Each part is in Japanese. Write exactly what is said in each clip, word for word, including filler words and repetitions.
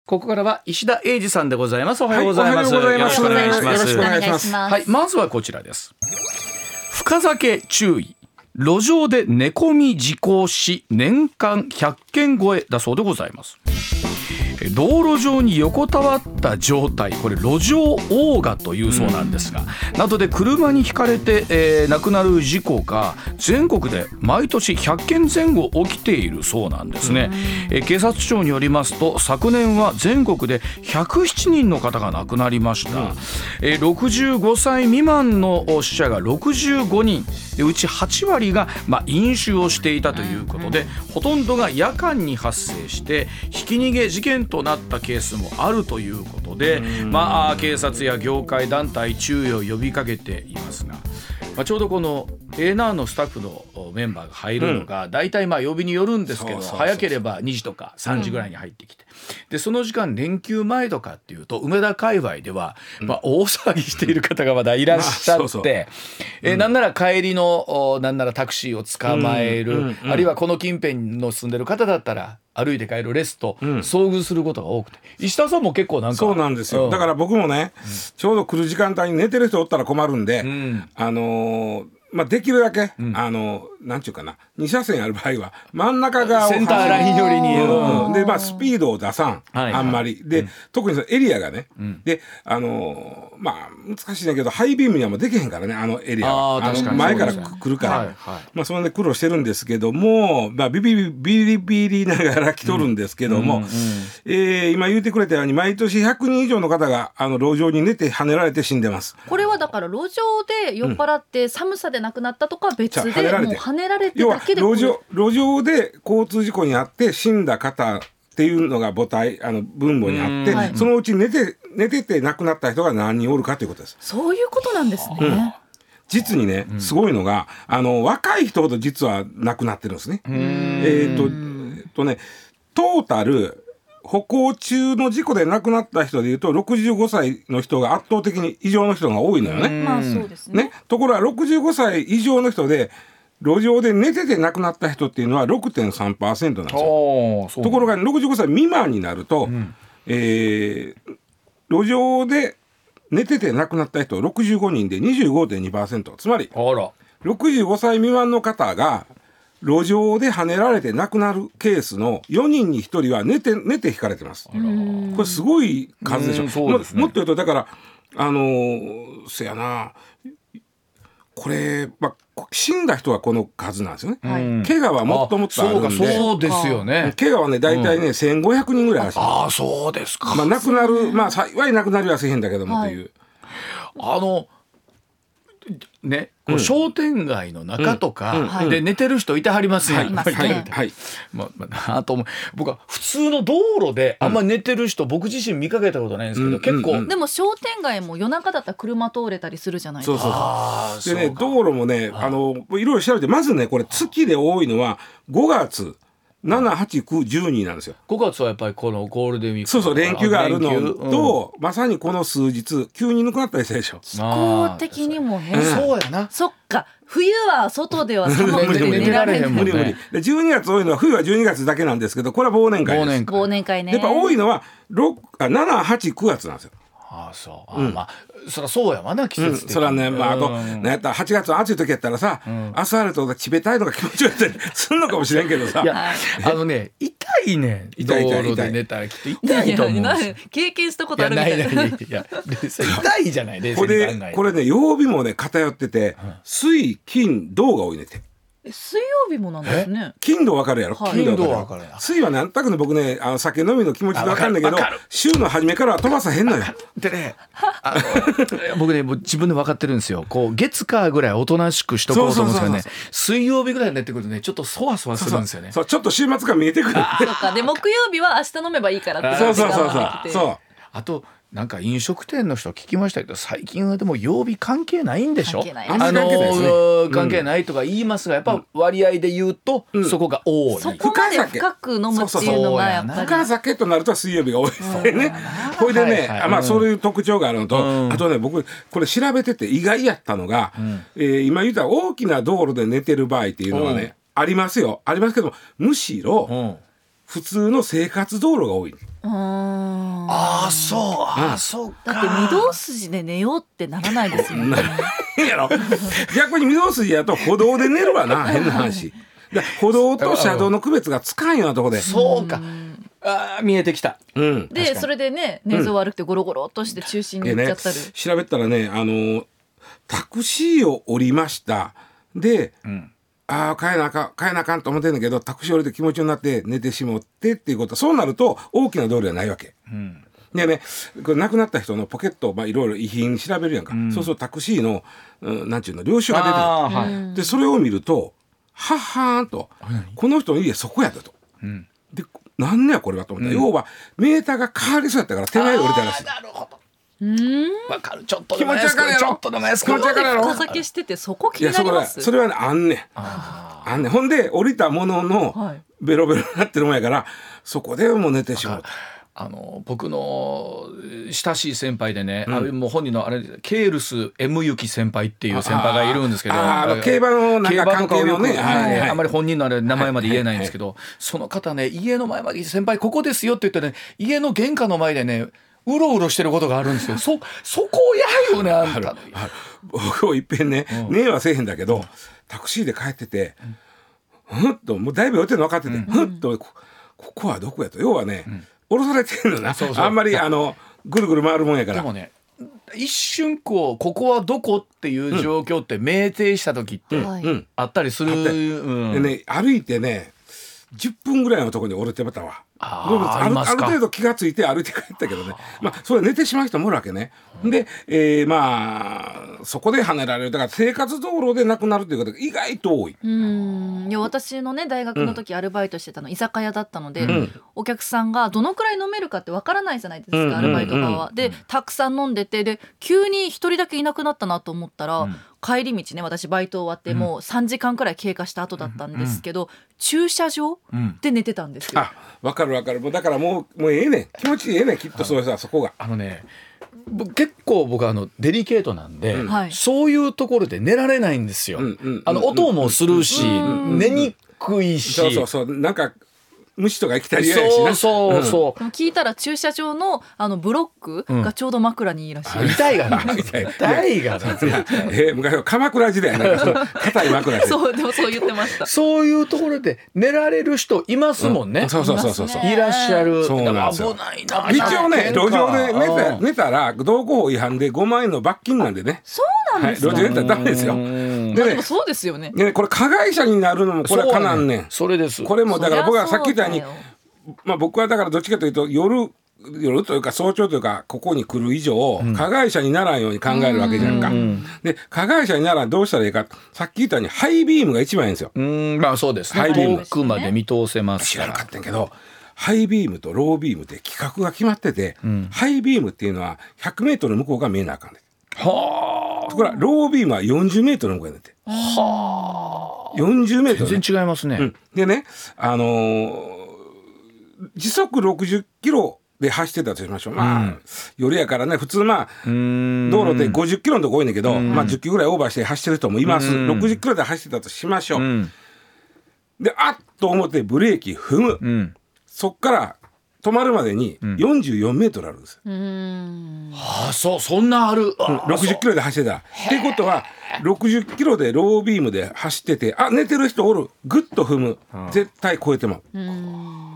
ここからは石田英二さんでございます。おはようございます。 はい、 よろしくお願いします。 よろしくお願いします。 はい、まずはこちらです。深酒注意、路上で寝込み事故死年間ひゃっけん超えだそうでございます。道路上に横たわった状態、これ路上オーガというそうなんですが、うん、などで車にひかれて、えー、亡くなる事故が全国で毎年ひゃっけんぜん後起きているそうなんですね、うん、えー、警察庁によりますと昨年は全国でひゃくななにんの方が亡くなりました、うん、えー、ろくじゅうごさい未満の死者がろくじゅうごにんで、うちはちわりが、まあ、飲酒をしていたということで、ほとんどが夜間に発生してひき逃げ事件となったケースもあるということで、まあ、警察や業界団体注意を呼びかけていますが、まあ、ちょうどこの エーエヌアール のスタッフのメンバーが入るのが、うん、大体まあ曜日によるんですけど、そうそうそうそう、早ければにじとかさんじぐらいに入ってきて、うん、でその時間連休前とかっていうと梅田界隈では、うん、まあ、大騒ぎしている方がまだいらっしゃって、まあ、そうそう、えー、なんなら帰りのなんならタクシーを捕まえる、うんうんうん、あるいはこの近辺の住んでる方だったら歩いて帰るレスと遭遇することが多くて、うん、石田さんも結構なんかそうなんですよ、うん、だから僕もね、うん、ちょうど来る時間帯に寝てる人おったら困るんで、うん、あのーまあ、できるだけ、うん、あのなんちゅうかな、に車線ある場合は真ん中側をセンターライン寄りに、 うん、で、まあ、スピードを出さん、はいはい、あんまりで、うん、特にそのエリアがね、うん、であのまあ難しいんだけどハイビームにはもうできへんからね、あのエリアは あ, あの前から来るから、はいはい、まあ、それで苦労してるんですけども、まあ、ビビビビリビリながら来とるんですけども、うんうんうん、えー、今言ってくれたように毎年ひゃくにん以上の方があの路上に寝て跳ねられて死んでます。 これはだから路上で酔っ払って寒さで亡くなったとか別で、うん、もう跳ねられてだけで、 路上、路上で交通事故にあって死んだ方っていうのが母体あの分母にあって、はい、そのうち寝て寝てて亡くなった人が何人おるかということです。 そういうことなんですね、うん、 実にね、すごいのがあの若い人ほど実は亡くなってるんですね。えーと、えーとねトータル歩行中の事故で亡くなった人でいうとろくじゅうごさいの人が圧倒的に異常の人が多いのよね。 まあそうですね。 ね、ところがろくじゅうごさい以上の人で路上で寝てて亡くなった人っていうのは ろくてんさんパーセント なんですよ。ところがろくじゅうごさい未満になると、うん、えー、路上で寝てて亡くなった人ろくじゅうごにんで にじゅうごてんにパーセント、 つまりあらろくじゅうごさい未満の方が路上で跳ねられて亡くなるケースのよにんにひとりは寝て寝てひかれてます。これすごい数でしょ。そうですね、も, もっと言うとだからあのー、せやなこれ、まあ、死んだ人はこの数なんですよね、はい、怪我はもっともっとあるんで。 そうかそうですよね。 怪我はね大体ね、うん、せんごひゃくにんぐらいらしい。 ああそうですか。 まあ、亡くなる、まあ幸い亡くなりはせへんだけども、はい、という、 あのね、こう商店街の中とかで寝てる人いてはりますね。 はいはいはい。まあ、まあ、あと思う僕は普通の道路であんま寝てる人、うん、僕自身見かけたことないんですけど、うん、結構、 うん、でも商店街も夜中だったら車通れたりするじゃないですか。 そうそうそう。でね、道路もね、あのいろいろ調べてまずねこれ月で多いのはごがつしち、はち、く、じゅうになんですよ。 ごがつはやっぱりこのゴールデンウィーク、 そうそう連休があるのと、うん、まさにこの数日急に抜くなったりしたでしょ。 気候的にも変、 うん、そうやな。 そっか、冬は外では寒くて寝られへんもんね。無理無理でじゅうにがつ多いのは冬はじゅうにがつだけなんですけど、これは忘年会です。 忘年会ね。 やっぱ多いのはしち、はち、くがつなんですよ。 ああそう、うん、まあそりゃそうやわな季節って、うん、 それはね、まあ、あと、うん、なんやったらはちがつの暑い時やったらさ、うん、アスファルトがちべたいのが気持ちよかったりするのかもしれんけどさ、いやあのね痛いね、道路で寝たらきっと痛いと思うし、いやいや経験したことあるみたいな。 いやないないいや痛いじゃない冷静に考えて。 これね曜日もね偏ってて、うん、水金土が多いねって。 水曜日もなんですね。 金土分かるやろ、はい、 金土分かる。 水はなんとなくね僕ねあの酒飲みの気持ちで分かるんだけど週の初めからは飛ばさへんのよ。 でねあの僕ねもう自分で分かってるんですよ。こう月火ぐらいおとなしくしとこうと思うんですけどね、水曜日ぐらいになってくるとねちょっとそわそわするんですよね。 そうそうそう、ちょっと週末感見えてくる。 そうか、で木曜日は明日飲めばいいからって。 そうそうそうそうそう。 あとなんか飲食店の人聞きましたけど最近はでも曜日関係ないんでしょ。 関係ない、 あのーうん、関係ないとか言いますがやっぱ割合で言うと、うん、そこが多い。 そこまで深く飲むっていうのがやっぱり深酒となると水曜日が多いですね。これでね、はいはい、まあ、そういう特徴があるのと、うん、あとね僕これ調べてて意外やったのが、うん、えー、今言った大きな道路で寝てる場合っていうのはね、うん、ありますよありますけどむしろ、うん、 普通の生活道路が多い。 ああそうあ、うん、そうか。 だって御堂筋で寝ようってならないですよねやろ逆に御堂筋やと歩道で寝るわな変な話で歩道と車道の区別がつかんようなとこで。 そうか。あ見えてきた、 うん、でそれでね寝相悪くてゴロゴロっとして中心に行っちゃったり、うんね、 調べたらねあのタクシーを降りましたで、うん、ああ帰らなあかん帰らなあかんと思ってんだけどタクシー降りて気持ちになって寝てしまってっていうこと。そうなると大きな道路はないわけ、うん、でねこれ亡くなった人のポケットまあいろいろ遺品調べるやんか、うん、そうするとタクシーの、うん、なんちゅうの領収が出てくる、はい、でそれを見るとはっはーんと、うん、この人の家そこやだと、うん、でなんねやこれはと思った、うん、要はメーターが変わりそうやったから手前で降りたらしい。 なるほど。うーんわかる。ちょっと気持ちわかるやろ。ちょっとでも安く気持ちわかるやろ。 深酒しててそこ気になります。 いやそれはねあんねんああんねん。ほんで降りたものの、はい、ベロベロになってるもんやからそこでもう寝てしまう。 あの僕の親しい先輩でね、うん、あもう本人のあれケールス M ゆき先輩っていう先輩がいるんですけど、 ああ競馬のなんか関係のね、 はいはい、あんまり本人のあれ名前まで言えないんですけど、はいはいはい、その方ね家の前まで先輩ここですよって言ってね家の玄関の前でねうろうろしてることがあるんですよ。そそこやよねあんた。 僕もいっぺんね、うん、ねえはせえへんだけどタクシーで帰ってて、うん、ふんともうだいぶ寄ってるの分かってて、うん、ふんと こ, ここはどこやと要はね、うん降ろされてるのな。そうそうあんまりあのぐるぐる回るもんやから。 でもね一瞬こうここはどこっていう状況って明定した時ってあったりする、 うんうん、でね歩いてねじゅっぷんぐらいのところに降りてまたわ。ああ, るある程度気がついて歩いて帰ったけどねまあそれ寝てしまう人もおるわけね、うん、で、えー、まあそこで跳ねられるだから生活道路で亡くなるということが意外と多い。 うんいや私のね大学の時アルバイトしてたの、うん、居酒屋だったので、うん、お客さんがどのくらい飲めるかってわからないじゃないですか、うん、アルバイト側は、うん、でたくさん飲んでてで急に一人だけいなくなったなと思ったら、うん帰り道ね私バイト終わってもうさんじかんくらい経過した後だったんですけど、うん、駐車場で寝てたんですよ。 あ分かる分かる。もうだからもうもうええねん気持ちええねんきっとそうさそこがあのね結構僕はあのデリケートなんで、うん、そういうところで寝られないんですよ、うんうん、あの音もするし、うん、寝にくいしそうそうそうなんか虫とか来たりやしな。 そうそうそう、 うん、聞いたら駐車場 の, あのブロックがちょうど枕にいいらしい、 うん、痛いがな痛いがなえ昔は鎌倉時代なんか硬い枕でそうでもそう言ってました。 そういうところで寝られる人いますもんね、 うん、そうそうそうそういらっしゃる。 そうなんですよ。 危ないな。 一応ね路上で寝 た, 寝たら道交法違反でごまんえんの罰金なんでね。 そうなんですか、 はい、路上で寝たらダメですよ。 で、ね、でもそうですよね。 ねこれ加害者になるのもこれはかなんねん。 それです。 これもだから僕はさっき言ったようにまあ、僕はだからどっちかというと夜夜というか早朝というかここに来る以上、うん、加害者にならんように考えるわけじゃんか、うん、で加害者にならんどうしたらいいかさっき言ったようにハイビームが一番いいんですよ。 うんまあそうです、ね、 ハイビーム遠くまで見通せます知らなかったんけどハイビームとロービームって規格が決まってて、うん、ハイビームっていうのはひゃくメートル向こうが見えなあかんねん。はあ。ところがロービームはよんじゅうメートル向こうやねんて。はあ。よんじゅうメートル、ね、 全然違いますね、うん、 でねあのー時速ろくじゅっキロで走ってたとしましょう、まあ、うん、夜やからね普通まあ道路でごじゅっキロのとこ多いんだけど、まあ、じゅっキロぐらいオーバーして走ってる人もいます。ろくじゅっキロで走ってたとしましょう、うん、であっと思ってブレーキ踏む、うん、そっから止まるまでによんじゅうよんメートルあるんです、うん、 はあそうそんなある、うん、 ろくじゅっキロで走ってたっていうことはろくじゅっキロでロービームで走っててあ寝てる人おるグッと踏む絶対超えてまう、うん、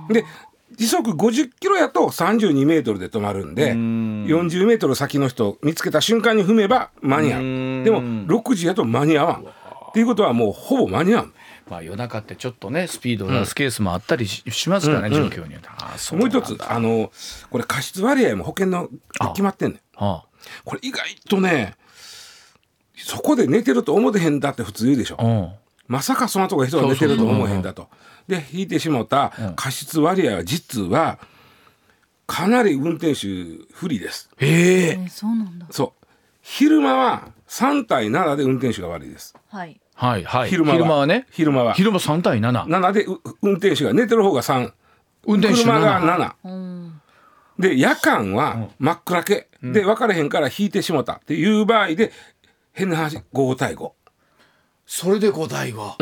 で時速ごじゅっキロやとさんじゅうにメートルで止まるんでんよんじゅうメートル先の人見つけた瞬間に踏めば間に合う。でもろくじやと間に合わんっていうことはもうほぼ間に合う。 まあ、夜中ってちょっとねスピードを出すケースもあったり し,、うん、しますからね、状況によって。あそうもう一つあのこれ過失割合も保険の決まってんねん。ああこれ意外とねそこで寝てると思ってへんだって普通言うでしょ、うん、まさかそんなとこで人が寝てると思えへんだと。で引いてしまった過失割合は実はかなり運転手不利です。 へえそうなんだ。 そう昼間はさんたいななで運転手が悪いです。 はいはいはい、 昼間 は, 昼間はね昼間は昼間さんたいななななで運転手が寝てる方がさん運転手車がなな、うん、で夜間は真っ暗け、うん、で分かれへんから引いてしもたっていう場合で変な話ごたいごそれでごたいご、 うん、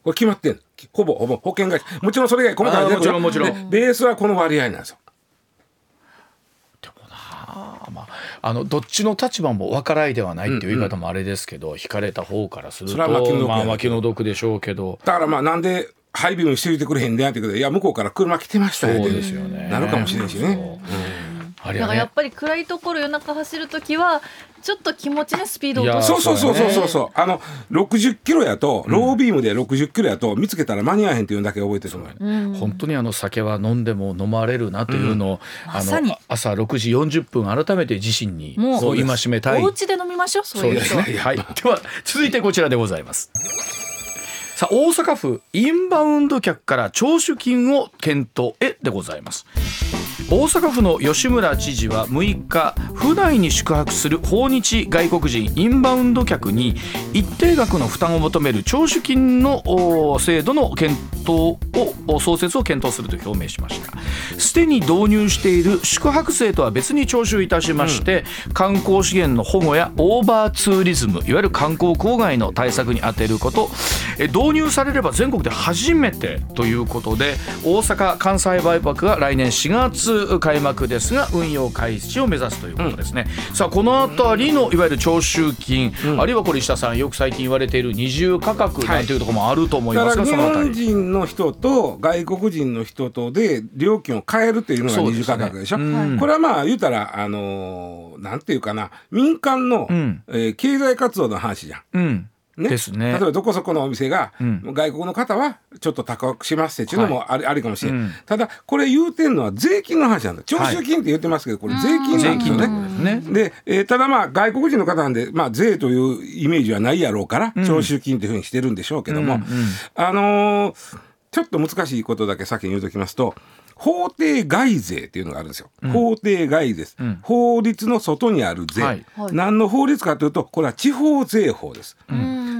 これ決まってんの。ほぼほぼ保険会社、もちろんそれが細かい、 もちろんもちろん、 ベースはこの割合なんですよ。 でもな、まあ、あのどっちの立場も分からいではないっていう言い方もあれですけど、うんうん、引かれた方からするとそれは気の毒でしょうけど、 だからまあなんでハイビームしておいてくれへんでやってくれ、いや向こうから車来てましたよ、 そうですよね、 なるかもしれんしね。 だからやっぱり暗いところ夜中走るときはちょっと気持ちねスピードを落とす。そうそうそうそうそう、あのろくじゅっキロやと、ロービームでろくじゅっキロやと見つけたら間に合わへんっていうだけ覚えてるの、 うん、本当にあの酒は飲んでも飲まれるなというのを、うん、あの朝ろくじよんじゅっぷん改めて自身にそう戒めたい。 お家で飲みましょう、そういう人は。 はい、では続いてこちらでございます。さあ、大阪府インバウンド客から徴収金を検討へでございます。大阪府の吉村知事はむいか、府内に宿泊する訪日外国人インバウンド客に一定額の負担を求める徴収金の制度の検討を創設を検討すると表明しました。すでに導入している宿泊税とは別に徴収いたしまして、うん、観光資源の保護やオーバーツーリズム、いわゆる観光郊外の対策に充てること、導入されれば全国で初めてということで、大阪・関西万博が来年しがつ開幕ですが運用開始を目指すということですね、うん、さあこのあたりのいわゆる徴収金、うん、あるいはこれ石田さんよく最近言われている二重価格なんていうところもあると思いますが、はい、 だから日本人の人と外国人の人とで料金を変えるというのが二重価格でしょ。で、ね、うん、これはまあ言うたらあのー、なんていうかな、民間の、うん、えー、経済活動の話じゃん、うんね、ですね。例えばどこそこのお店が、うん、外国の方はちょっと高くしますっていうのもあり、はい、ありかもしれない、うん、ただこれ言うてんのは税金の話なんだ。徴収金って言ってますけど、これ税金なんですよね。で、えー、ただまあ外国人の方なんで、まあ、税というイメージはないやろうから、うん、徴収金っていうふうにしてるんでしょうけども、うんうん、あのー、ちょっと難しいことだけ先に言うときますと、法定外税っていうのがあるんですよ、うん、法定外です、うん、法律の外にある税、はい、何の法律かというと、これは地方税法です、うん、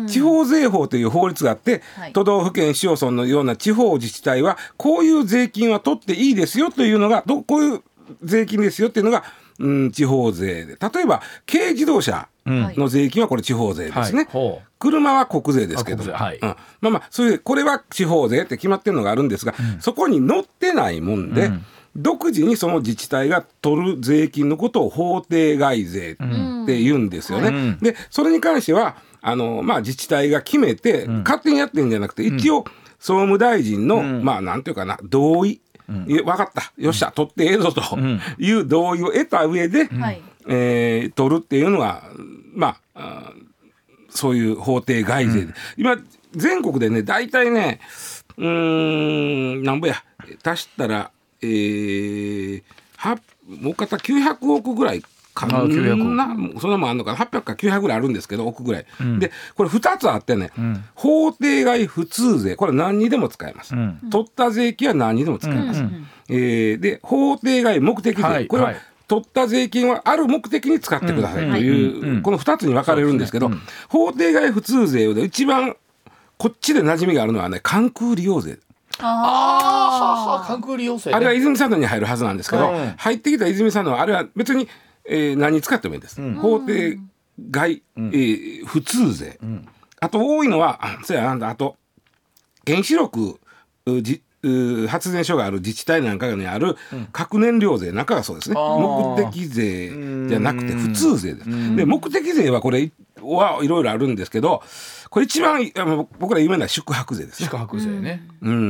地方税法という法律があって、はい、都道府県市町村のような地方自治体はこういう税金は取っていいですよというのが、どこういう税金ですよっていうのが、うん、地方税で、例えば軽自動車の税金はこれ地方税ですね、はい、車は国税ですけど、はい、うん、まあまあそれでこれは地方税って決まってるのがあるんですが、うん、そこに載ってないもんで、うん、独自にその自治体が取る税金のことを法定外税って言うんですよね、うん、でそれに関してはあの、まあ、自治体が決めて、うん、勝手にやってるんじゃなくて、一応総務大臣の、うん、まあなんていうかな、同意、うん、分かった、よっしゃ、取ってええぞという同意を得た上で、うん、えー、取るっていうのがまあ、あそういう法定外税で、うん、今全国でね大体ねうーんなんぼや足したら、えー、はもう片きゅうひゃくおくぐらいかな、そんなもんあんのかな、はっぴゃくかきゅうひゃくぐらいあるんですけど、億ぐらい、うん、でこれふたつあってね、うん、法定外普通税、これ何にでも使えます、うん、取った税金は何にでも使えます、うんうん、えー、で法定外目的税、はい、これは、はい、取った税金はある目的に使ってくださいという、うんうん、このふたつに分かれるんですけど、ね、うん、法定外普通税で一番こっちで馴染みがあるのはね、関空利用税。 ああ、関空利用税、ね、 あれは泉佐野に入るはずなんですけど、うん、入ってきた泉佐野はあれは別に、えー、何に使ってもいいんです、うん、法定外、うん、えー、普通税、うん、あと多いのはそうやなんだ、あと原子力じ発電所がある自治体なんかにある核燃料税なんかがそうですね、目的税じゃなくて普通税です。で目的税はこれはいろいろあるんですけど、これ一番僕ら有名な宿泊税ですね。 宿泊税ね、 うんうん、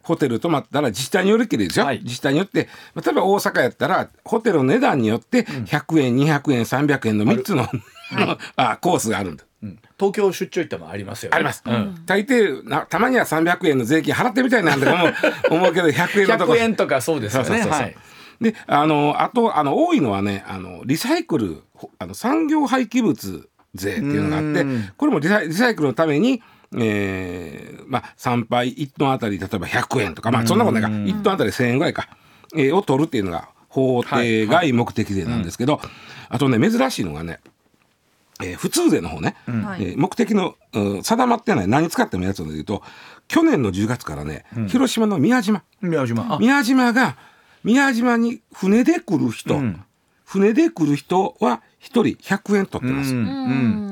ホテル泊まったら自治体によるけどですよ、はい、自治体によって例えば大阪やったらホテルの値段によってひゃくえん、にひゃくえん、さんびゃくえんのみっつの、はい、あコースがあるんだ。 うん、東京出張行ってもありますよね。 あります、うん、大抵なたまにはさんびゃくえんの税金払ってみたいなんて思うけどひゃくえんのとこひゃくえんとかそうですよね。そうそうそうそう、はい、 であのあとあの多いのはね、あのリサイクル、あの産業廃棄物税っていうのがあって、これもリサイ、リサイクルのために、えーまあ、参拝いちトンあたり例えばひゃくえんとか、まあ、そんなことないか、いちトンあたりせんえんぐらいか、えー、を取るっていうのが法定外目的税なんですけど、はいはい、あとね珍しいのがね、えー、普通税の方ね、うん、えー、目的の、うん、定まってない何使ってもやつを言うと、去年のじゅうがつからね、うん、広島の宮島宮島宮島が宮島に船で来る人、うん、船で来る人はひとりひゃくえん取ってます、うんうん、こ,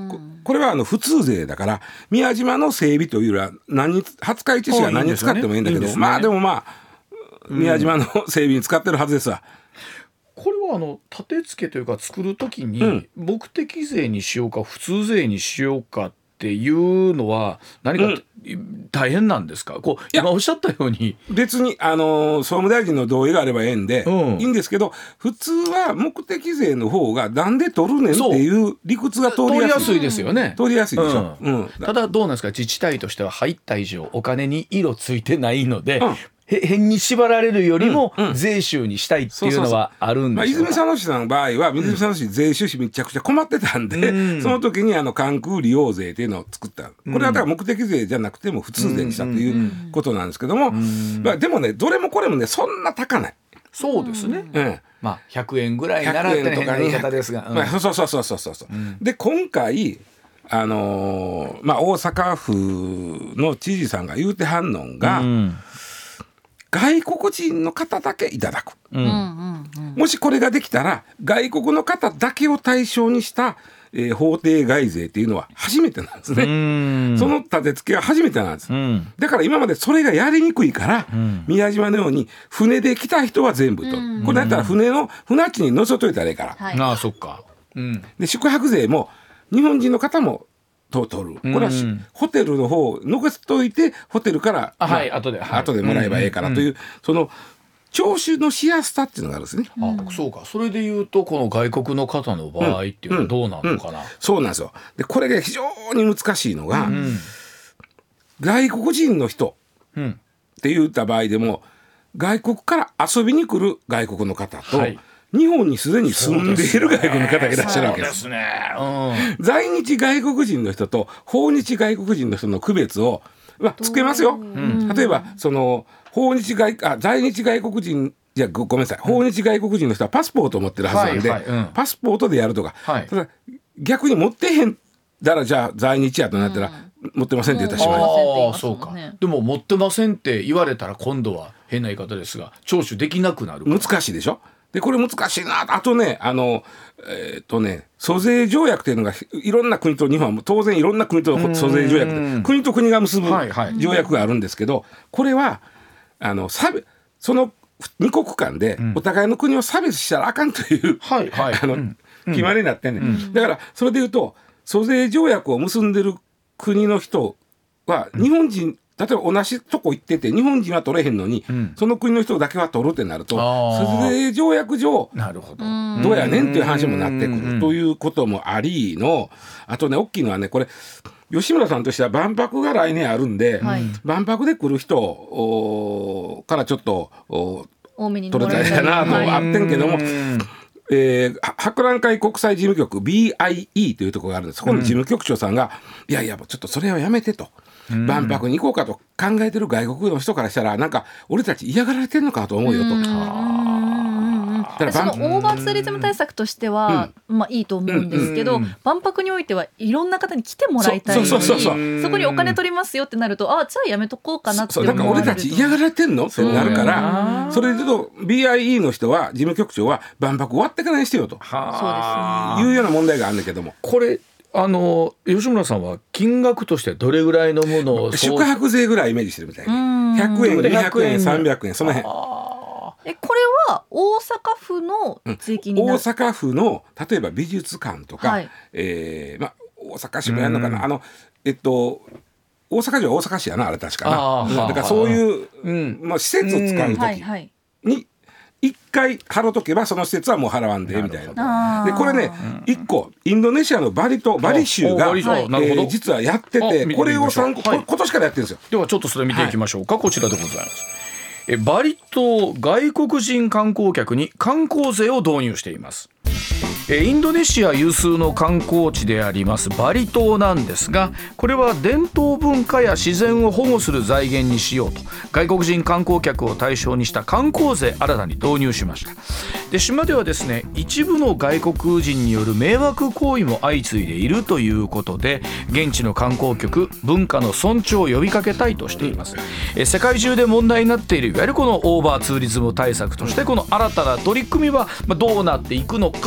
これはあの普通税だから宮島の整備というよりは何廿日市市が何に使ってもいいんだけど、いいんですね、まあでもまあ宮島の整備に使ってるはずですわ。 これはあの立て付けというか作るときに目的税にしようか普通税にしようかっていうのは何か大変なんですか、うん、こう今おっしゃったように別に、あのー、総務大臣の同意があればええんで、うん、いいんですけど普通は目的税の方がなんで取るねんっていう理屈が通りやすい、 通りやすいですよね。 通りやすいでしょ、 うんうん、ただどうなんですか、自治体としては入った以上お金に色ついてないので、うん変に縛られるよりも税収にしたいっていうのはあるんですよ。 泉佐野市さんの場合は泉佐野市税収めちゃくちゃ困ってたんで、うん、その時にあの関空利用税っていうのを作った。これはだから目的税じゃなくても普通税にしたということなんですけども、まあ、でもねどれもこれもねそんな高ない。 そうですね、 うん、 まあひゃくえんぐらいならって変な言い方ですが、うんまあ、そうそうそうそうそうそう、うん、で今回あのーまあ、大阪府の知事さんが言うてはんのが、うん外国人の方だけいただく、うんうんうん、もしこれができたら外国の方だけを対象にした、えー、法定外税っていうのは初めてなんですね。うんその立て付けは初めてなんです、うん、だから今までそれがやりにくいから、うん、宮島のように船で来た人は全部と、うん、これだったら船の船地に乗せといたらいいから、 はい、ああそっか、 うん、で宿泊税も日本人の方もと取る。これは、うん、ホテルの方残しといてホテルから、 あ、はい、後で、はい、 後でもらえばええからという、うんうん、その徴収のしやすさっていうのがあるんですね。 あ、そうか。それでいうとこの外国の方の場合っていうのはどうなのかな、うんうんうん、 そうなんですよ。でこれが非常に難しいのが、うん、外国人の人って言った場合でも外国から遊びに来る外国の方と、はい日本にすでに住んでいる外国の方がいらっしゃるわけです。 そうですね、うん、 在日外国人の人と訪日外国人の人の区別を、まあ、つけますよ、うん、例えばその訪日外あ在日外国人いや ご, ごめんなさい訪日外国人の人はパスポートを持ってるはずなんで、はいはいうん、パスポートでやるとか、はい、ただ逆に持ってへんだらじゃあ在日やとなったら、うん、持ってませんって言ったらしまいます。 あそうか。でも持ってませんって言われたら今度は変な言い方ですが徴収できなくなる。 難しいでしょ。でこれ難しいなあとねあのえー、っとね租税条約というのがいろんな国と日本は当然いろんな国と租税条約で国と国が結ぶ条約があるんですけど、はいはい、これはあの差別その二国間でお互いの国を差別したらあかんという、うんはいはい、あの、うん、決まりになってんね、うん、だからそれでいうと租税条約を結んでる国の人は日本人、うん例えば同じとこ行ってて日本人は取れへんのに、うん、その国の人だけは取るってなると租税条約上なるほどどうやねんっていう話もなってくるということもありのあとね大きいのはねこれ吉村さんとしては万博が来年あるんで、はい、万博で来る人からちょっと多めに取れたらなとあってんけども、えー、博覧会国際事務局 ビーアイイー というところがあるんですそこの事務局長さんが、うん、いやいやちょっとそれはやめてと万博に行こうかと考えてる外国の人からしたらなんか俺たち嫌がられてるのかと思うよと。 だからそのオーバーツーリズム対策としては、うんまあ、いいと思うんですけど、うんうん、万博においてはいろんな方に来てもらいたいのに そ, そ, そ, そ, そこにお金取りますよってなるとあじゃあやめとこうかなって思われるとだから俺たち嫌がられてんのってなるからそれで言うと ビーアイイー の人は事務局長は万博終わってからにしてよとはいうような問題があるんだけどもこれあの吉村さんは金額としてどれぐらいのものを宿泊税ぐらいイメージしてるみたいなひゃくえんにひゃくえんさんびゃくえんその辺えこれは大阪府の税金になる、 うん、大阪府の例えば美術館とか、はいえーま、大阪市もやるのかなあのえっと大阪城は大阪市やなあれ確かな、うん、だからそういう、うんまあ、施設を使う時に一回払うとけばその施設はもう払わんでみたいなでこれね一個インドネシアのバリ島バリ州が、えー、実はやっててこれを参考、はい、今年からやってるんですよ。 ではちょっとそれ見ていきましょうか、はい、こちらでございます。えバリ島外国人観光客に観光税を導入しています。インドネシア有数の観光地でありますバリ島なんですがこれは伝統文化や自然を保護する財源にしようと外国人観光客を対象にした観光税新たに導入しました。で島ではですね一部の外国人による迷惑行為も相次いでいるということで現地の観光局文化の尊重を呼びかけたいとしています。え世界中で問題になっているいわゆるこのオーバーツーリズム対策としてこの新たな取り組みはどうなっていくのかという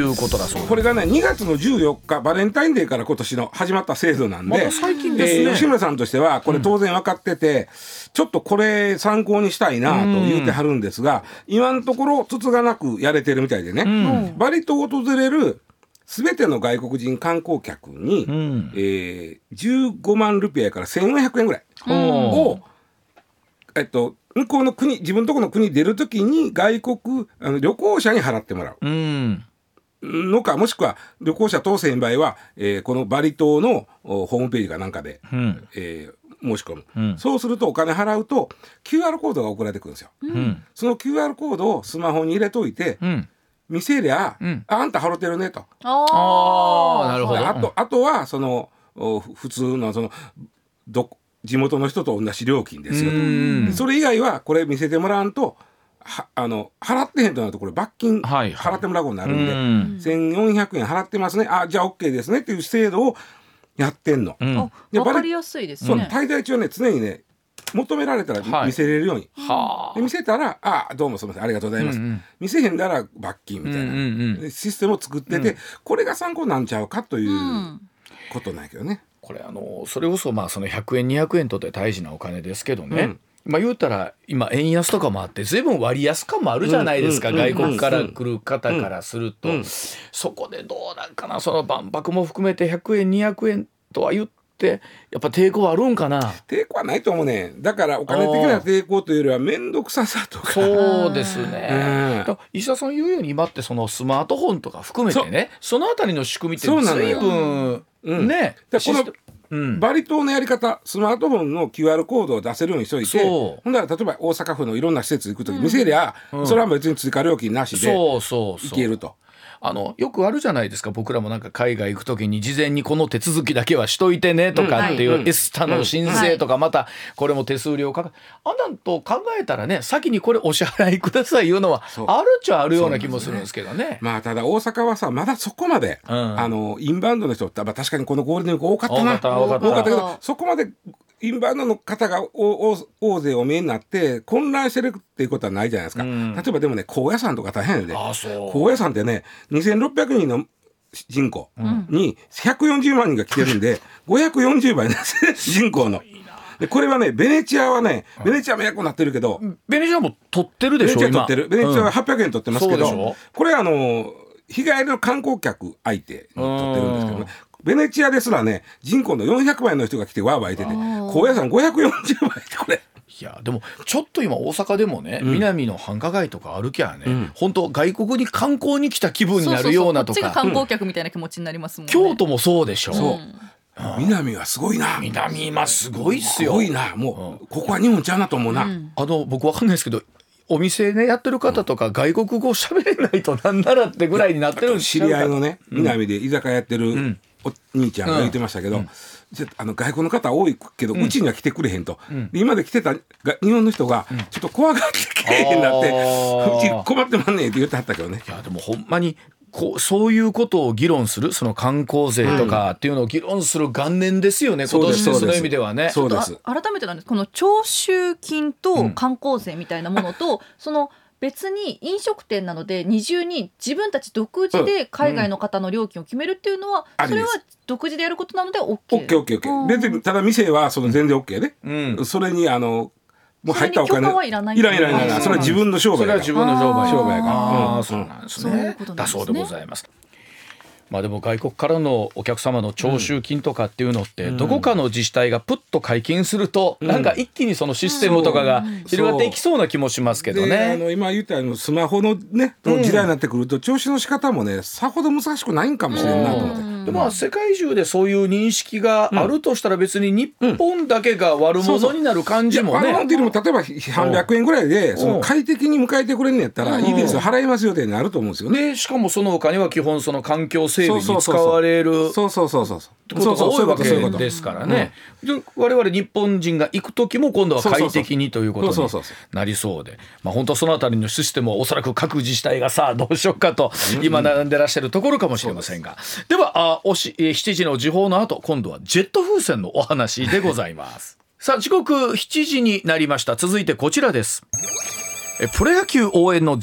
いうことだそうです。 これがねにがつのじゅうよっかバレンタインデーから今年の始まった制度なんで、 まだ最近ですね、 えー、吉村さんとしてはこれ当然分かってて、うん、ちょっとこれ参考にしたいなと言ってはるんですが、うん、今のところつつがなくやれてるみたいでね、うん、バリ島を訪れるすべての外国人観光客に、うん、えー、じゅうごまんルピアからせんよんひゃくえんぐらいを、えっと、向こうの国、自分のところの国に出るときに外国あの旅行者に払ってもらう、うん、のか、もしくは旅行者通せん場合は、えー、このバリ島のホームページかなんかで、うん、えー、申し込む、うん、そうするとお金払うと キューアール コードが送られてくるんですよ、うん、その キューアール コードをスマホに入れといて、うん、見せりゃ、うん、あ, あんた払ってるねと。 ああ、なるほど。 あと、あとはその普通のそのど地元の人と同じ料金ですよと。それ以外はこれ見せてもらわんとはあの払ってへんとなるとこれ罰金払ってもらうことになるんで、はいはい、せんよんひゃくえん払ってますね、あじゃあ OK ですねっていう制度をやってんの。 うん、分かりやすいですね。 そう滞在中はね常にね求められたら見せれるように、はい、で見せたらあどうもすみませんありがとうございます、うんうん、見せへんだら罰金みたいな、うんうんうん、システムを作ってて、うん、これが参考なんちゃうかということなんやけどね。 これあのそれこそまあそのひゃくえんにひゃくえんとって大事なお金ですけどね、うん、まあ言うたら今円安とかもあって随分割安感もあるじゃないですか、うんうん、外国から来る方からすると、うんうん、そこでどうなんかなその万博も含めてひゃくえんにひゃくえんとは言ってやっぱ抵抗あるんかな。 抵抗はないと思うね。だからお金的な抵抗というよりは面倒くささとか。 そうですね、うん、石田さん言うように今ってそのスマートフォンとか含めてね そ, そのあたりの仕組みって随分、うん、ね、 だこのうん、バリ島のやり方スマートフォンの キューアール コードを出せるようにしといて、ほんなら例えば大阪府のいろんな施設行くとき、うん、見せりゃ、うん、それは別に追加料金なしで行けると。 あのよくあるじゃないですか。僕らもなんか海外行くときに事前にこの手続きだけはしといてねとかっていう、うんはい、エスタの申請とか、またこれも手数料かかあんなんと考えたらね先にこれお支払いくださいいうのはあるっちゃあるような気もするんですけど ね, ねまあただ大阪はさまだそこまで、うん、あのインバウンドの人って、まあ、確かにこのゴールデンウィーク多かったな多かった多かったけどそこまでインバウンドの方が大勢お見えになって混乱してるっていうことはないじゃないですか、うん、例えばでもね高野山とか大変で高野山ってねにせんろっぴゃくにんの人口にひゃくよんじゅうまんにんが来てるんで、うん、ごひゃくよんじゅうばいなんですね人口の。でこれはねベネチアはねベネチアもやこになってるけどベネチアも取ってるでしょ。 ベネチア取ってるベネチアははっぴゃくえん取ってますけど、うん、これあの日帰りの観光客相手に取ってるんですけどね。ベネチアですらね人口のよんひゃくまいの人が来てわーわーいてて高野山ごひゃくよんじゅうばいってこれ。 いやでもちょっと今大阪でもね、うん、南の繁華街とか歩きゃね、うん、本当外国に観光に来た気分になるようなとか、 そうそうそうこっちが観光客みたいな気持ちになりますもんね。 京都もそうでしょ。 そう、うん南はすごいな。 南今すごいっすよ。 すごいな。もう、うん、ここは日本ちゃうなと思うな、うん、 あの僕わかんないですけどお店ねやってる方とか外国語喋れないとなんならってぐらいになってるんです。 知り合いのね南で居酒屋やってるお兄ちゃんが言ってましたけど、うんうん、あの外国の方多いけどうち、ん、には来てくれへんと、うん、今まで来てた日本の人がちょっと怖がってけえへんなって、うん、うち困ってまんねんって言ってはったけどね。 いやでもほんまにこうそういうことを議論するその観光税とかっていうのを議論する元年ですよね、うん、今年ってその意味ではね。 そうです。 改めてなんですこの徴収金と観光税みたいなものと、うん、その別に飲食店なので二重に自分たち独自で海外の方の料金を決めるっていうのは、うん、それは独自でやることなので OK。 OK OK OK。別にただ店はその全然 OK ね、うん、それにあのもう入ったお金はいらない。 いらないいらないいらない。それは自分の商売。 それは自分の商売。 商売が。 ああ、そうなんですね。だそうでございます。まあでも外国からのお客様の徴収金とかっていうのってどこかの自治体がプッと解禁するとなんか一気にそのシステムとかが広がっていきそうな気もしますけどね。 あの今言ったようにスマホのね時代になってくると徴収の仕方もねさほど難しくないんかもしれんなと思って。 でまあ世界中でそういう認識があるとしたら別に日本だけが悪者になる感じもね。 悪者っていうのも例えばさんびゃくえんぐらいでその快適に迎えてくれんのやったらいいですよ払いますよってなると思うんですよね。 でしかもそのお金は基本その環境整備に使われるそうそうそうそうってことが多いわけですからね。我々日本人が行く時も今度は快適にということになりそうで、まあ本当そのあたりのシステムはおそらく各自治体がさあどうしようかと今悩んでらっしゃるところかもしれませんが、ではあおししちじの時報の後今度はジェット風船のお話でございますさあ時刻しちじになりました。続いてこちらです。プロ野球応援のジェット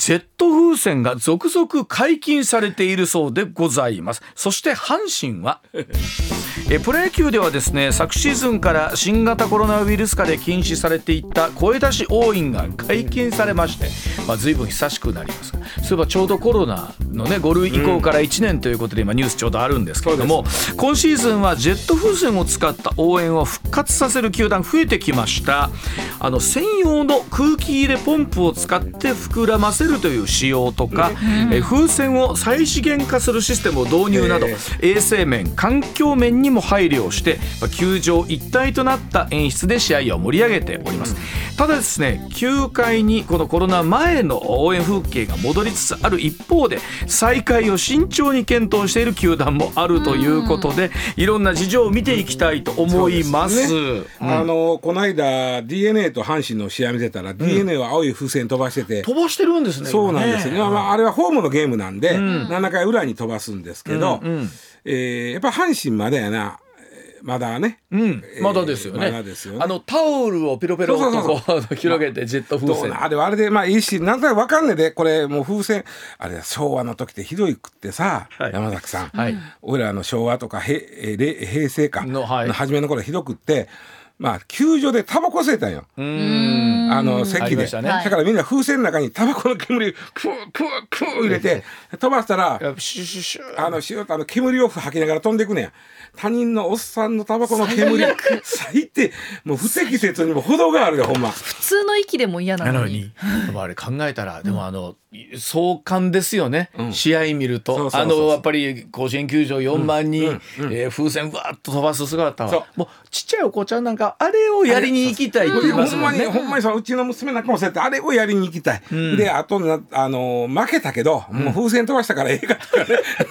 ト風船が続々解禁されているそうでございます。そして阪神はえプロ野球ではですね、昨シーズンから新型コロナウイルス禍で禁止されていた声出し応援が解禁されまして、まあ、随分久しくなります。そういえばちょうどコロナのねご類以降からいちねんということで今ニュースちょうどあるんですけれども、今シーズンはジェット風船を使った応援を復活させる球団増えてきました。あの専用の空気入れポンプを使って膨らませるという仕様とか、え風船を再資源化するシステムを導入など、衛生面環境面にも配慮をして球場一体となった演出で試合を盛り上げております。ただですね、球界にこのコロナ前の応援風景が戻りつつある一方で、再開を慎重に検討している球団もあるということで、いろんな事情を見ていきたいと思います。 そうですね、うん、あのこの間 ディーエヌエー と阪神の試合見てたら、うん、ディーエヌエー は青い風船飛ばしてて、 飛ばしてるんですね。 そうなんですね、まあ、あれはホームのゲームなんで、うん、ななかい裏に飛ばすんですけど、うんうん、えー、やっぱ阪神まだやな、まだね、 うん、まだですよね、 えー、まだですよね。 あのタオルをピロピロとこう広げてジェット風船、 まあ、あれはあれでまあいいし、なんとなく分かんねえで、これもう風船あれ昭和の時ってひどいくってさ、はい、山崎さん、はい、俺らの昭和とか平平成かの、はい、初めの頃ひどくって、まあ球場でタバコ吸えたんよ。うーん、あの席で、ね、だからみんな風船の中にタバコの煙プープープー入れて飛ばしたら、シュシュシュあのシューとあの煙を吐きながら飛んでいくねや。他人のおっさんのタバコの煙最低、もう不適切にも程があるよ、ほんま。 普通の息でも嫌なのに。 でもあれ考えたら、でもあの壮観ですよね、うん、試合見ると。そうそうそうそう、あのやっぱり甲子園球場よんまんにん、うんうん、えー、風船わーっと飛ばす姿は、もうちっちゃいお子ちゃんなんかあれをやりに行きたいって言いますもんね。 ほんまにほんまにそう、うちの娘なんかもそうやってあれをやりに行きたい、うん、であとな、あの負けたけど、うん、もう風船飛ばしたからええかとかね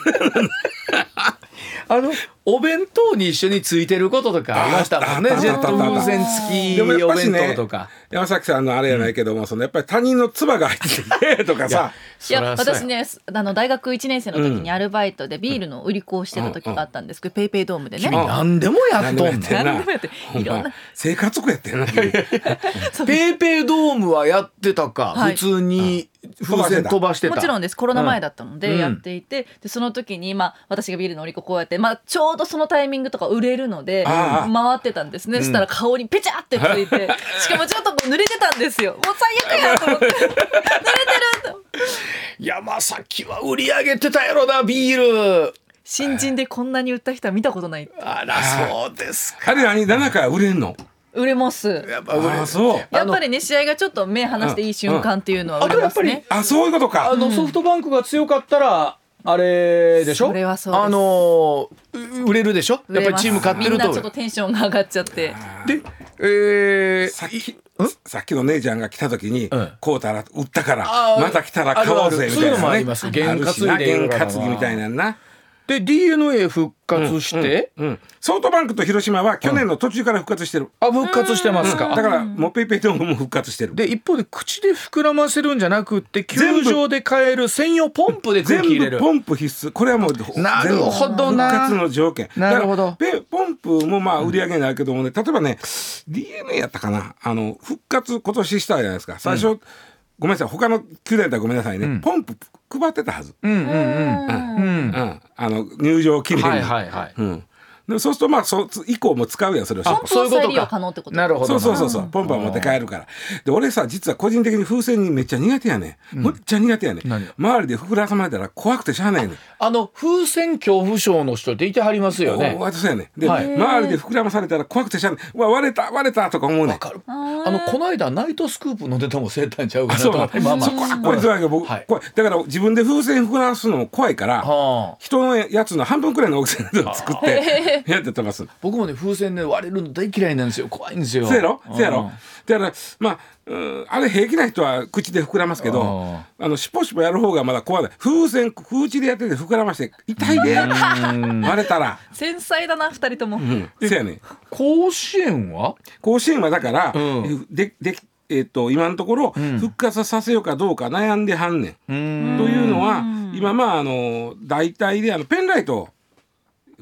あのお弁当に一緒についてることとかありましたもんね。ジェット風船付きお弁当とか、 ね、山崎さんのあれやないけども、うん、そのやっぱり他人の唾が入っててとかさ、 いや私ね、あの大学いちねん生の時にアルバイトでビールの売り子をしてた時があったんですけど、うんうん、ペイペイドームでね。 君何でもやっとんねん。 何でもやっていろんな生活苦やってんなペイペイドームはやってたか、はい、普通に風船飛ばしてた。 もちろんです。コロナ前だったのでやっていて、うん、でその時に、まあ、私がビールの売り子こうやって、まあ、ちょうどそのタイミングとか売れるので回ってたんですね。そしたら顔にペチャってついて、しかもちょっとこう濡れてたんですよ。もう最悪やと思って濡れてると。 山崎は売り上げてたやろな、ビール。 新人でこんなに売った人は見たことない。 あら、そうですか。 あれ何ななか売れんの？ 売れます。 やっぱ売れあそうやっぱりね、試合がちょっと目離していい瞬間っていうのは売れますね。 あ、そういうことか。 あのソフトバンクが強かったらあれでしょ。 それはそうです。 あの売れるでしょ。やっぱりチーム勝ってると。 みんなちょっとテンションが上がっちゃって。 で、えー、 さっきさっきの姉ちゃんが来た時に、うん、こうたら売ったからまた来たら買おうぜみたいなね。そういうのもあります。 験担いで験担ぎみたいなな。 で ディーエヌエー 復活して、 うんうんうん、ソフトバンクと広島は去年の途中から復活してる、 うん、あ復活してますか、 うん、だからもうペイペイドームも復活してる。 で一方で口で膨らませるんじゃなくって球場で買える専用ポンプで空気入れる。 全部ポンプ必須。これはもうなるほどな、 復活の条件。 なるほど。 でポンプもまあ売り上げになるけどもね、例えばね ディーエヌエー やったかな、あの復活今年したじゃないですか最初、うん、ごめんなさい他の球団だったらごめんなさいね、うん、ポンプ配ってたはず。うんうんうんうん、あの入場記念に、はいはいはい、うん、でそうするとまあそ以降も使うやんそれを。 ポンプを再利用可能ってこと。 なるほど。 そうそうそうそう、ポンプは持って帰るから。で俺さ実は個人的に風船にめっちゃ苦手やね、うん、めっちゃ苦手やね。周りで膨らまれたら怖くてしゃあないね。 あの風船恐怖症の人っていてはりますよね。 私やね。で、はい、周りで膨らまされたら怖くてしゃあない。うわ割れた割れたとか思うね。 わかる。あのこの間ナイトスクープ飲んでてもせったんちゃうかなと思って。 まあまあこれつらいけど僕、はい、だから自分で風船膨らますのも怖いから、はあ、人のやつの半分くらいの大きさを作ってやって飛ばす。 僕もね風船で割れるの大嫌いなんですよ。怖いんですよ。 そうやろそうやろ。だからまあ、うん、あれ平気な人は口で膨らますけど、あのしぽしぽやる方がまだ怖い。風船空中でやってて膨らまして痛いで割れたら。 繊細だなふたりとも。うん、 そうやね。 甲子園は甲子園はだから、うん、ででえー、と今のところ復活させようかどうか悩んではんねん、うん、というのは今まああの大体であのペンライト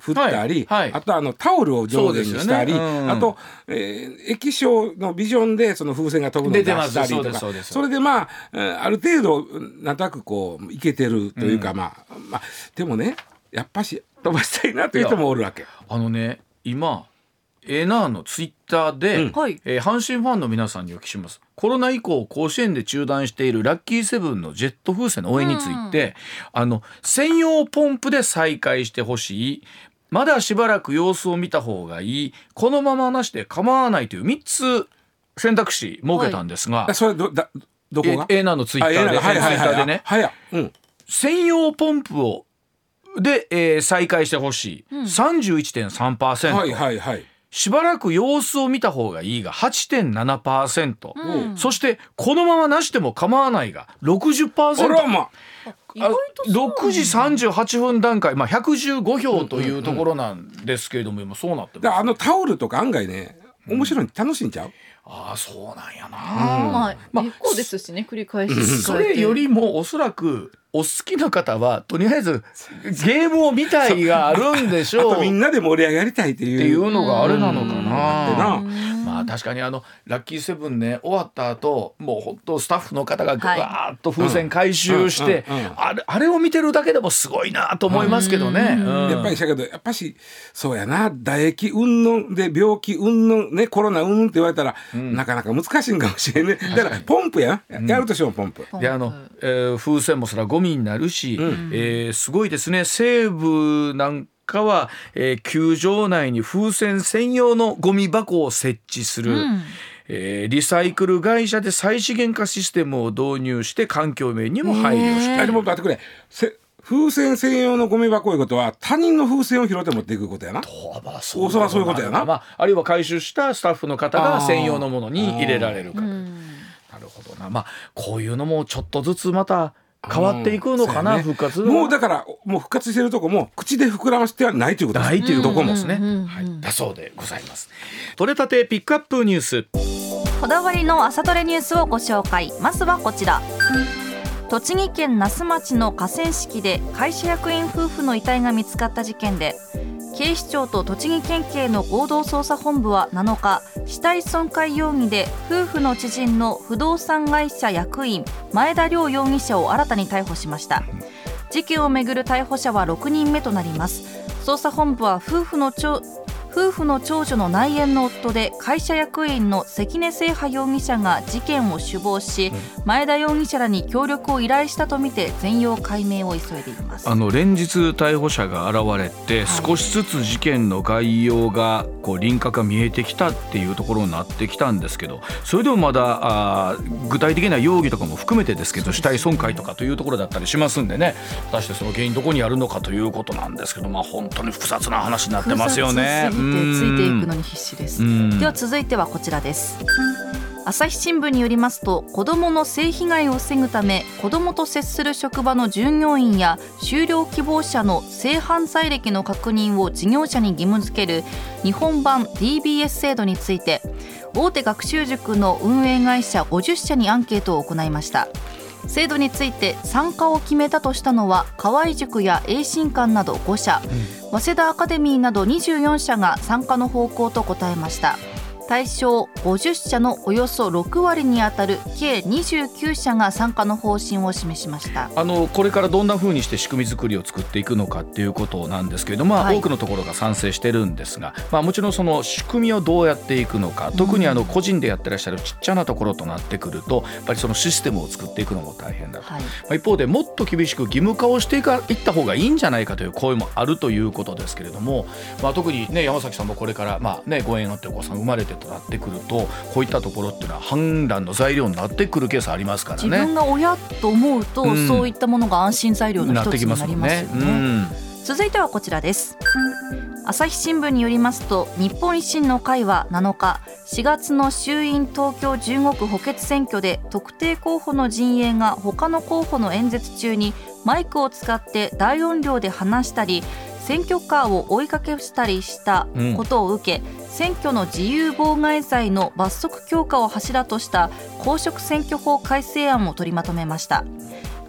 振ったり、はいはい、あとあのタオルを上下にしたり、ねうん、あと、えー、液晶のビジョンでその風船が飛ぶのを出したりとか そ, それでまあある程度なんとなくこういけてるというか、うんまあまあ、でもねやっぱし飛ばしたいなという人もおるわけ。 あのね今エーナーのツイッターで、うんえー、阪神ファンの皆さんにお聞きします。コロナ以降甲子園で中断しているラッキーセブンのジェット風船の応援について、うん、あの専用ポンプで再開してほしい、まだしばらく様子を見た方がいい、このままなしで構わないというみっつ選択肢設けたんですが、 はい、それ ど, だどこがエーナーのツイッターで、 はいはいはいね、はいうん、 専用ポンプをで、えー、再開してほしい、うん、さんじゅういってんさんパーセント、 はいはいはい、 しばらく様子を見た方がいいが はちてんななパーセント、うん、そしてこのままなしでも構わないが ろくじゅっパーセント。 あらまあろくじさんじゅうはっぷん段階、まあ、ひゃくじゅうごひょうというところなんですけれども、今そうなってます、ね、 あのタオルとか案外ね面白い、楽しいんちゃう？ ああそうなんやな、 うんまあ、まあ、結構ですしね繰り返し、うん、 それよりもおそらくお好きな方はとりあえずゲームを見たいがあるんでしょうあとみんなで盛り上がりたいっていう、 っていうのがあれなのかな、うん、まあ確かにあのラッキーセブンね終わった後もう本当スタッフの方がガーッと風船回収して、はいうんうんうん、あれ、あれを見てるだけでもすごいなと思いますけどね、うんうん、やっぱりだけどやっぱしそうやな、唾液うんぬんで病気うんぬんね、コロナうんぬんって言われたら、うん、なかなか難しいんかもしれない、ね、だからポンプや、うん、やるとしようポンプで、あの、えー、風船もそれはゴミになるし、うんえー、すごいですね。西部なんかは、えー、球場内に風船専用のゴミ箱を設置する、うんえー、リサイクル会社で再資源化システムを導入して環境面にも配慮している。 でも待ってくれ、風船専用のゴミ箱ということは他人の風船を拾って持っていくことやな。 とまあ、 そうそらそういうことやな、 まあ、あるいは回収したスタッフの方が専用のものに入れられるかと。なるほどな、まあ、こういうのもちょっとずつまた変わっていくのかな、ね、復活もうだからもう復活してるとこも口で膨らませてはないということです。 ないというとこもですね、はい、だそうでございます。取れたてピックアップニュース、 こだわりの朝トレニュースをご紹介。まずはこちら、栃木県那須町の河川敷で会社役員夫婦の遺体が見つかった事件で、警視庁と栃木県警の合同捜査本部はなのか、死体損壊容疑で夫婦の知人の不動産会社役員前田亮容疑者を新たに逮捕しました。事件をめぐる逮捕者はろくにんめとなります。捜査本部は夫婦の長夫婦の長女の内縁の夫で会社役員の関根清波容疑者が事件を首謀し、前田容疑者らに協力を依頼したとみて全容解明を急いでいます。 あの連日逮捕者が現れて、少しずつ事件の概要がこう輪郭が見えてきたっていうところになってきたんですけど、それでもまだあ具体的な容疑とかも含めてですけど、死体損壊とかというところだったりしますんでね、果たしてその原因どこにあるのかということなんですけど、まあ、本当に複雑な話になってますよね。 ついていくのに必死です。では続いてはこちらです。朝日新聞によりますと、子どもの性被害を防ぐため子どもと接する職場の従業員や就労希望者の性犯罪歴の確認を事業者に義務付ける日本版 ディービーエス 制度について、大手学習塾の運営会社ごじゅっしゃにアンケートを行いました。制度について参加を決めたとしたのは河合塾や栄新館などごしゃ、うん、早稲田アカデミーなどにじゅうよんしゃが参加の方向と答えました。対象ごじゅっしゃのおよそろくわりにあたる計にじゅうきゅうしゃが参加の方針を示しました。 あのこれからどんな風にして仕組み作りを作っていくのかっていうことなんですけれども、まあはい、多くのところが賛成してるんですが、まあ、もちろんその仕組みをどうやっていくのか、特にあの個人でやってらっしゃるちっちゃなところとなってくると、やっぱりそのシステムを作っていくのも大変だと、はい、まあ、一方でもっと厳しく義務化をしていかいった方がいいんじゃないかという声もあるということですけれども、まあ、特に、ね、山崎さんもこれから、まあね、ご縁あってお子さん生まれてとなってくると、こういったところっていうのは判断の材料になってくるケースありますからね。 自分が親と思うと、うん、そういったものが安心材料の一つになりますよね。うん、続いてはこちらです。朝日新聞によりますと、日本維新の会はなのか、しがつの衆院東京じゅうごく補欠選挙で特定候補の陣営が他の候補の演説中にマイクを使って大音量で話したり、選挙カーを追いかけしたりしたことを受け、うん、選挙の自由妨害罪の罰則強化を柱とした公職選挙法改正案を取りまとめました。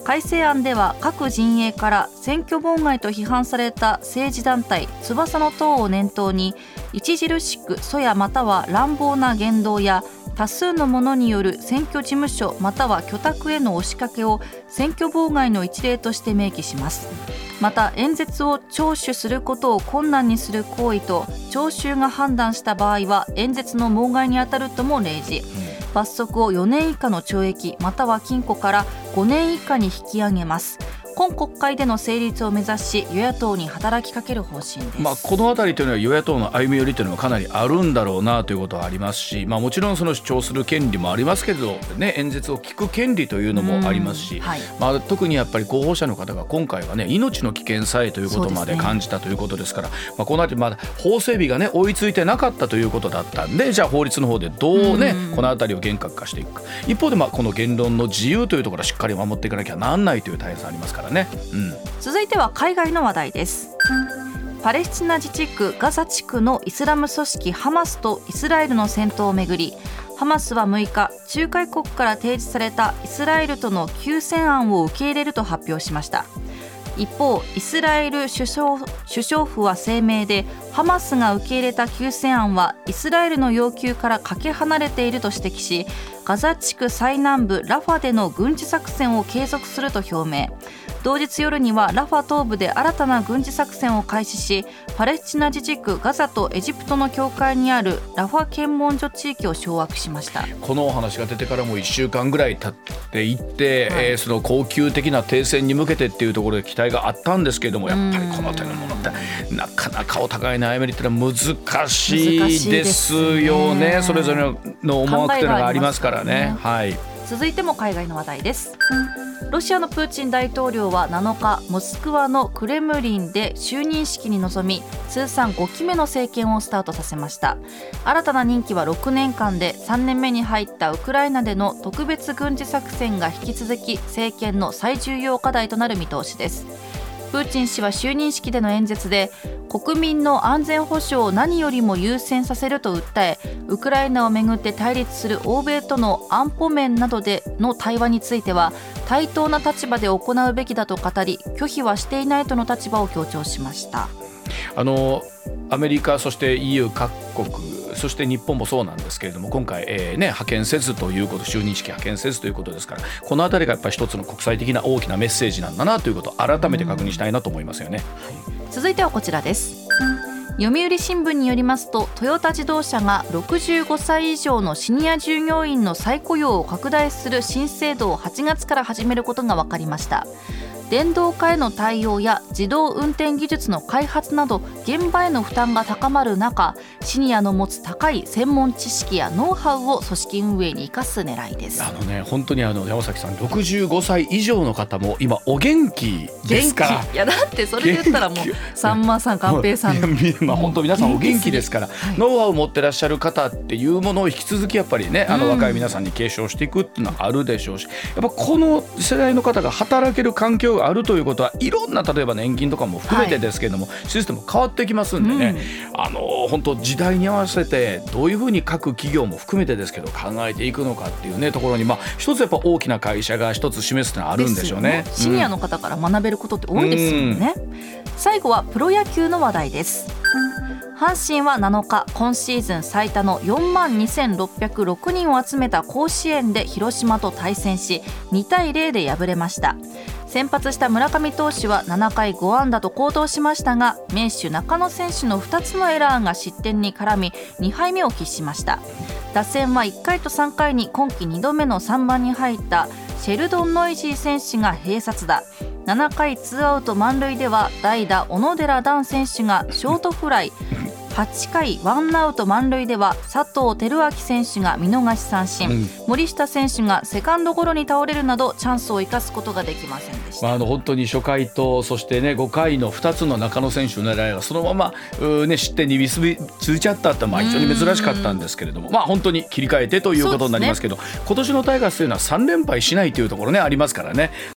改正案では各陣営から選挙妨害と批判された政治団体翼の党を念頭に、著しく粗野または乱暴な言動や多数の者による選挙事務所または居宅への押しかけを選挙妨害の一例として明記します。また演説を聴取することを困難にする行為と聴衆が判断した場合は演説の妨害に当たるとも例示、罰則をよねん以下の懲役または禁錮からごねん以下に引き上げます。今国会での成立を目指し与野党に働きかける方針です。 まあ、このあたりというのは与野党の歩み寄りというのもかなりあるんだろうなということはありますし、まあ、もちろんその主張する権利もありますけど、ね、演説を聞く権利というのもありますし、はい、まあ、特にやっぱり候補者の方が今回は、ね、命の危険さえということまで感じたということですから、まあ、このあたりまだ法整備が、ね、追いついてなかったということだったんで、じゃあ法律の方でどう、ね、このあたりを厳格化していくか。一方で、まあ、この言論の自由というところはしっかり守っていかなきゃなんないという大変さありますからね。うん、 続いては海外の話題です。パレスチナ自治区ガザ地区のイスラム組織ハマスとイスラエルの戦闘をめぐり、ハマスはむいか仲介国から提示されたイスラエルとの休戦案を受け入れると発表しました。一方、イスラエル首相、首相府は声明で、ハマスが受け入れた休戦案はイスラエルの要求からかけ離れていると指摘し、ガザ地区最南部ラファでの軍事作戦を継続すると表明。同日夜にはラファ東部で新たな軍事作戦を開始し、パレスチナ自治区ガザとエジプトの境界にあるラファ検問所地域を掌握しました。 このお話が出てからもいっしゅうかんぐらい経っていって、はい、えー、その恒久的な停戦に向けてっていうところで期待があったんですけれども、やっぱりこの手のものってなかなかお互いの歩みってのは難しいですよね。それぞれの思惑というのがありますからね。はい、 続いても海外の話題です。ロシアのプーチン大統領はなのか、モスクワのクレムリンで就任式に臨み、通算ごきめの政権をスタートさせました。新たな任期はろくねんかんで、さんねんめに入ったウクライナでの特別軍事作戦が引き続き政権の最重要課題となる見通しです。プーチン氏は就任式での演説で、国民の安全保障を何よりも優先させると訴え、ウクライナをめぐって対立する欧米との安保面などでの対話については対等な立場で行うべきだと語り、拒否はしていないとの立場を強調しました。 あのアメリカ、そして イーユー 各国、そして日本もそうなんですけれども、今回、えーね、派遣せずということ、就任式派遣せずということですから、このあたりがやっぱり一つの国際的な大きなメッセージなんだなということを改めて確認したいなと思いますよね。 続いてはこちらです。読売新聞によりますと、トヨタ自動車がろくじゅうごさい以上のシニア従業員の再雇用を拡大する新制度をはちがつから始めることが分かりました。電動化への対応や自動運転技術の開発など現場への負担が高まる中、シニアの持つ高い専門知識やノウハウを組織運営に生かす狙いです。 あの、ね、本当にあの山崎さん、ろくじゅうごさい以上の方も今お元気ですから。 いやだってそれで言ったらもうさんまさん、寛平さん、 まあ、本当皆さんお元気ですから、はい、ノウハウを持ってらっしゃる方っていうものを引き続きやっぱりね、あの若い皆さんに継承していくっていうのはあるでしょうし、やっぱこの世代の方が働ける環境があるということはいろんな、例えば年金とかも含めてですけれども、はい、システム変わってきますんでね、うん、あの本当時代に合わせてどういうふうに各企業も含めてですけど考えていくのかっていうねところに、まあ、一つやっぱ大きな会社が一つ示すのはあるんでしょうね。 シニアの方から学べることって多いですよね、うん、最後はプロ野球の話題です。阪神はなのか、今シーズン最多のよんまんにせんろっぴゃくろくにんを集めた甲子園で広島と対戦し、にたいゼロで敗れました。先発した村上投手はななかいごあんだと好投しましたが、名手中野選手のふたつのエラーが失点に絡みにはいめを喫しました。打線はいっかいとさんかいに今季にどめのさんばんに入ったシェルドン・ノイジー選手が併殺打。ななかいツーアウト満塁では代打小野寺段選手がショートフライ。はちかいワンアウト満塁では佐藤輝明選手が見逃し三振、うん、森下選手がセカンドゴロに倒れるなどチャンスを生かすことができませんでした。 まあ、あの本当に初回とそして、ね、ごかいのふたつの中野選手の狙いがそのまま、ね、失点に結びついちゃったって、まあ、非常に珍しかったんですけれども、まあ、本当に切り替えてということになりますけど、ね、今年のタイガースというのはさんれんぱいしないというところ、ね、ありますからね。